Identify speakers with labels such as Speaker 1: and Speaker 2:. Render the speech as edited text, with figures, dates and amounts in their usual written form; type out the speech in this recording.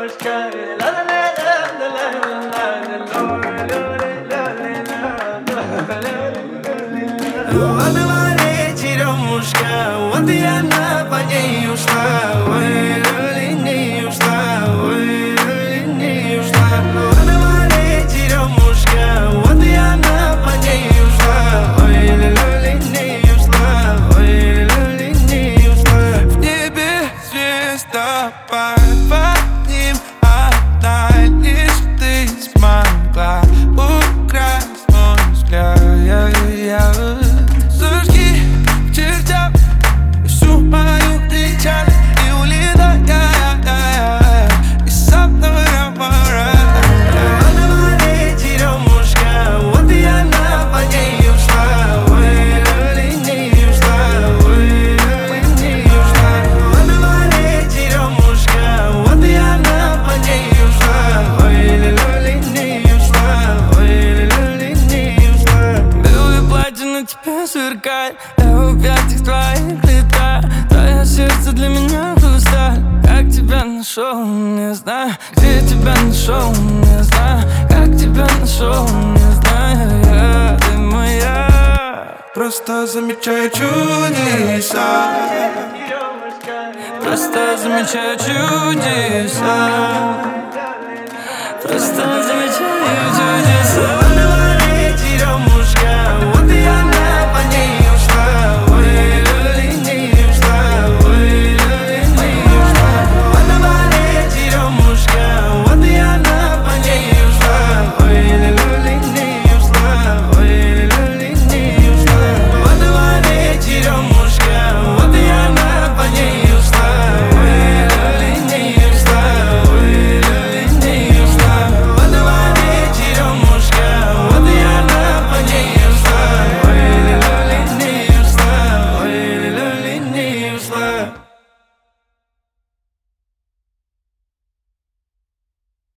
Speaker 1: Лановая черемушка, вот и она по ней ушла. Ой, не ушла, ой, не ушла. Лановая черемушка, вот и она по ней ушла. Ой, не ушла, ой, не ушла. В небе звездопад, под ним одна лишь ты смогла украсть мой взгляд. Зажги к чертям всю мою печаль и улетай из самого мора. Лановая черемушка, вот и она по ней ушла. Ой, не ушла, ой, не ушла. Лановая черемушка, вот и она по ней ушла. Ой, не ушла, ой, не ушла. Белое платье на тебе сверкает, я в объятиях твоих летаю. Твое сердце для меня хрусталь. Как тебя нашел, не знаю. Где тебя нашел, не знаю. Как тебя нашел, не знаю. Ты моя. Просто замечаю чудеса. Просто замечаю чудеса. Просто замечаю чудеса.